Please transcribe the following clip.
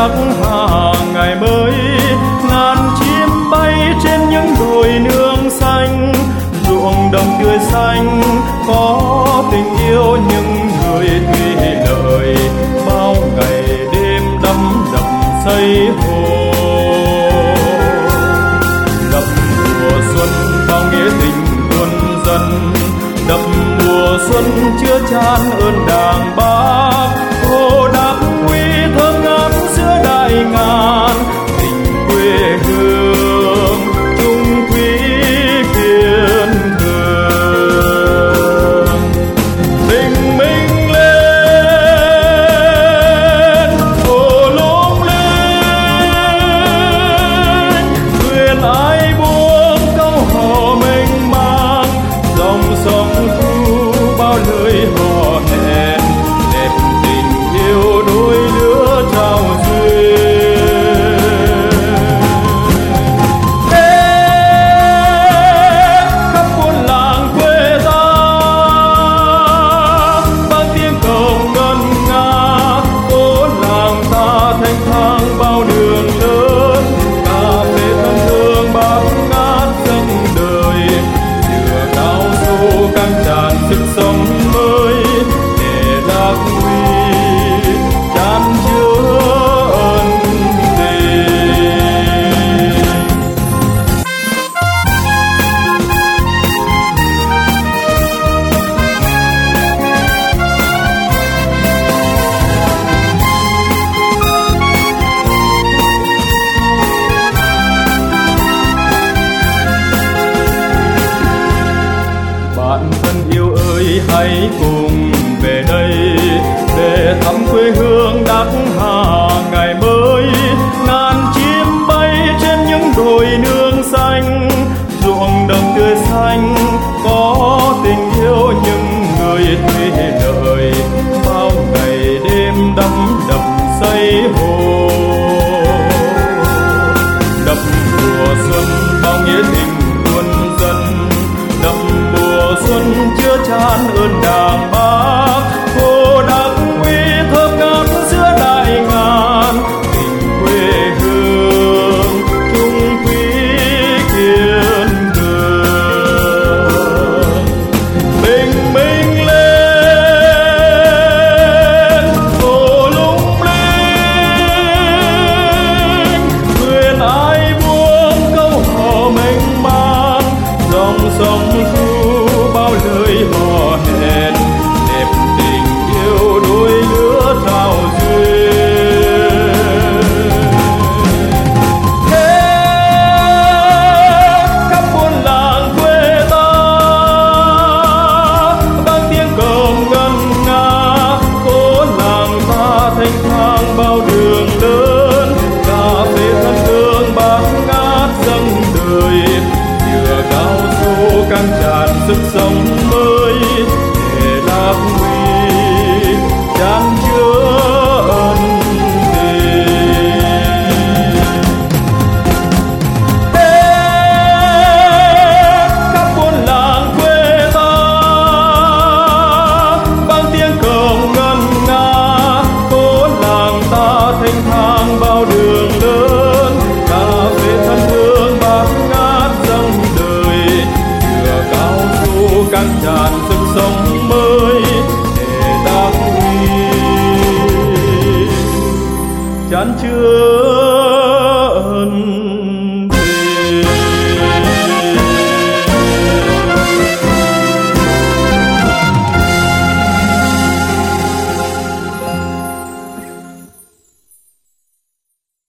đắc hà ngày mới. Ngàn chim bay trên những đồi nương xanh, ruộng đồng tươi xanh có tình yêu những người thủy lợi. Bao ngày đêm đắm đập xây hồ, đập mùa xuân bao nghĩa tình quân dân, đập mùa xuân chứa chan ơn Đảng Bác. Hồ Đắc Uy thơm ngát giữa đại ngàn, tình quê hương chung quý kiên cường. Bình minh lên, hồ lung linh, thuyền ai buông câu hò mênh mang. Dòng sông thu bao lời hò hẹn, đẹp tình yêu đôi lứa trao duyên. Khắp buôn làng quê ta bao tiếng cầu ngân nga, phố làng ta thanh thang bao đường lớn. Cà phê thân thương bát ngát dâng đời, dừa cao su căng tràn sức sống mới. Để Đắc Uy chan chứa ân tình. Bạn thân yêu ơi, hãy cùng về đây để thăm quê hương Đắc Hà ngày mới. Ngàn chim bay trên những đồi nương xanh, ruộng đồng tươi xanh có tình yêu những người thủy lợi. Bao ngày đêm đắm đập xây hồ, đập mùa xuân bao nghĩa tình quân dân, đập mùa xuân chứa chan ơn Đảng Bác. Hồ Đắc Uy thơm ngát giữa đại ngàn, tình quê hương chung quý kiên cường. Bình minh lên, hồ lung linh, thuyền ai buông câu hò mênh mang. Dòng sông thu bao lời hò hẹn, đẹp tình yêu đôi lứa trao duyên. Khắp buôn làng quê ta vang tiếng cồng ngân nga, phố làng ta thanh thang bao đường lớn. Cà phê thân thương bát ngát dâng đời, dừa cao su căng tràn sức sống mới. Để Đắc Uy chan chứa ân tình. Khắp buôn làng quê ta vang tiếng cồng ngân nga, phố làng ta thanh thang bao đường lớn. Cà phê thân thương bát ngát dâng đời, dừa cao su căng tràn sức sống mới. Để Đắc Uy chan chứa